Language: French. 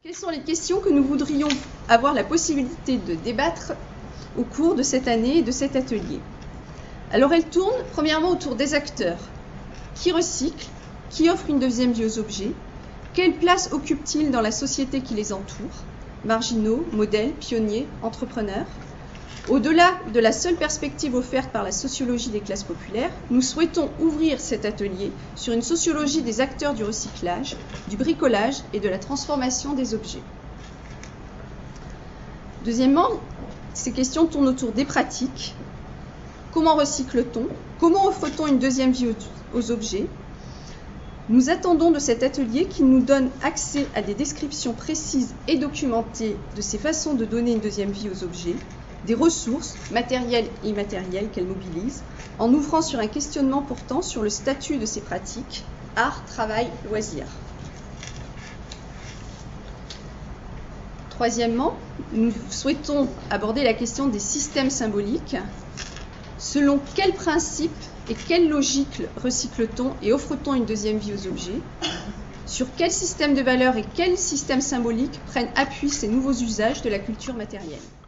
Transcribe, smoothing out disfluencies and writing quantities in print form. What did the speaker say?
Quelles sont les questions que nous voudrions avoir la possibilité de débattre au cours de cette année et de cet atelier? Alors elles tournent premièrement autour des acteurs. Qui recycle? Qui offre une deuxième vie aux objets? Quelle place occupent-ils dans la société qui les entoure? Marginaux, modèles, pionniers, entrepreneurs? Au-delà de la seule perspective offerte par la sociologie des classes populaires, nous souhaitons ouvrir cet atelier sur une sociologie des acteurs du recyclage, du bricolage et de la transformation des objets. Deuxièmement, ces questions tournent autour des pratiques. Comment recycle-t-on? Comment offre-t-on une deuxième vie aux objets? Nous attendons de cet atelier qu'il nous donne accès à des descriptions précises et documentées de ces façons de donner une deuxième vie aux objets, des ressources, matérielles et immatérielles qu'elle mobilise, en ouvrant sur un questionnement portant sur le statut de ces pratiques, art, travail, loisirs. Troisièmement, nous souhaitons aborder la question des systèmes symboliques. Selon quels principes et quelle logique recycle-t-on et offre-t-on une deuxième vie aux objets? Sur quel système de valeurs et quels systèmes symboliques prennent appui ces nouveaux usages de la culture matérielle?